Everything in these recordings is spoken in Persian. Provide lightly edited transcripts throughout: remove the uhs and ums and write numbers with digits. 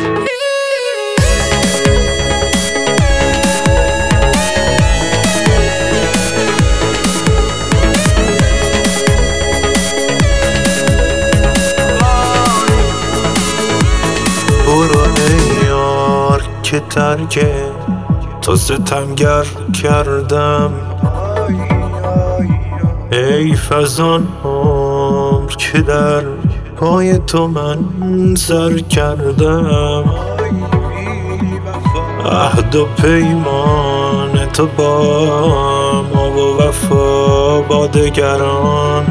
برو ای یار که ترک تو ستمگر کردم، حیف از آن عمر که در پای تو من سر کردم. عهد و پیمان تو با ما و وفا با دگران،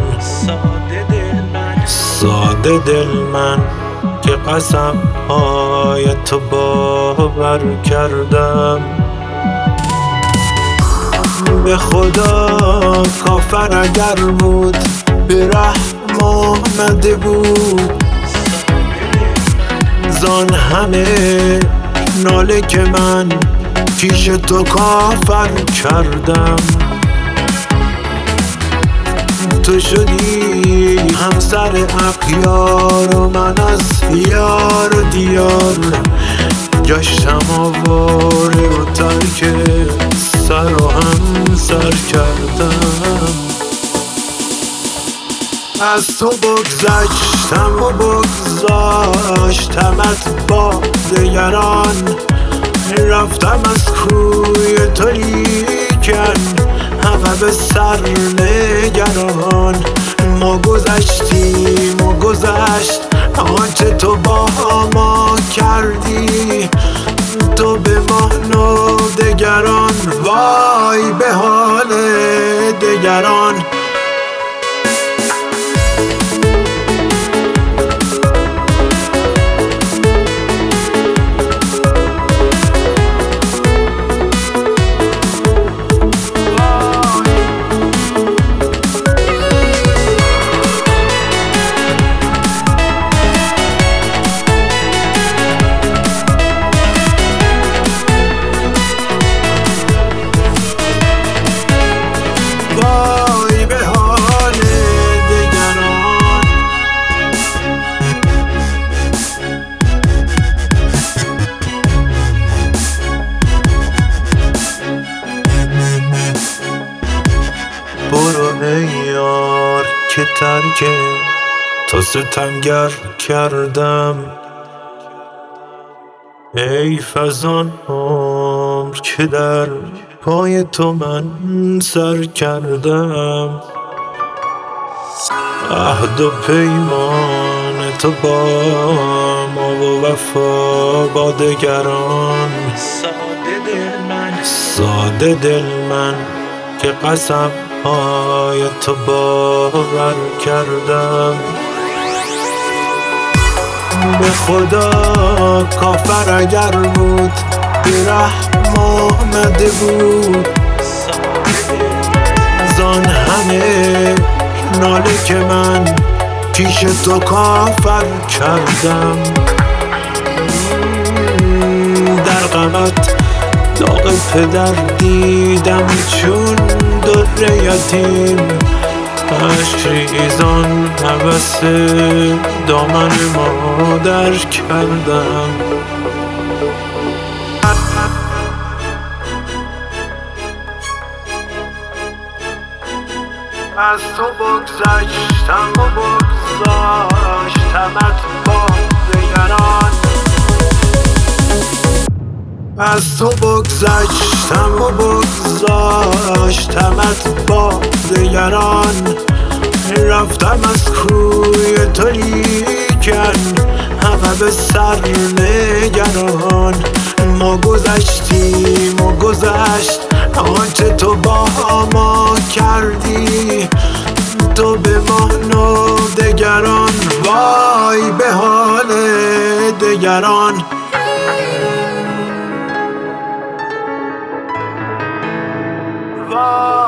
ساده دل من که قسم های تو باور کردم. به خدا کافر اگر بود به رحم آمده بود، زان همه ناله که من پیش تو کافر کردم. تو شدی همسر اغیار و من از یار و دیار گشتم آواره و ترک سر و هم سر کردم. از تو بگذشتم و بگذاشتمت با دگران، رفتم از کوی تو لیکن همه به سر نگران. ما گذشتیم و گذشت آنچه تو با ما کردی، تو به ما و دگران، وای به حال دگران. وای به حال دگران. برو ای یار که ترک تو ستمگر کردم، حیف از آن عمر که در پای تو من سر کردم. عهد و پیمان تو با ما و وفا با دگران، ساده دل من که قسم های تو باور کردم. به خدا کافر اگر بود به رحم آمده بود، زان همه ناله که من پیش تو کافر کردم. در غمت داغ پدر دیدم چون در یتیم، اشک ریزان هوس دامن مادر کردم. از تو بگذشتم و بگذاشتمت با دگران، از تو بگذشتم و بگذاشتمت با دگران. رفتم از کوی تو لیکن همه به سر نگران. ما گذشتیم و گذشت آنچه تو با ما کردی، تو به ما و دگران، وای به حال دگران. وای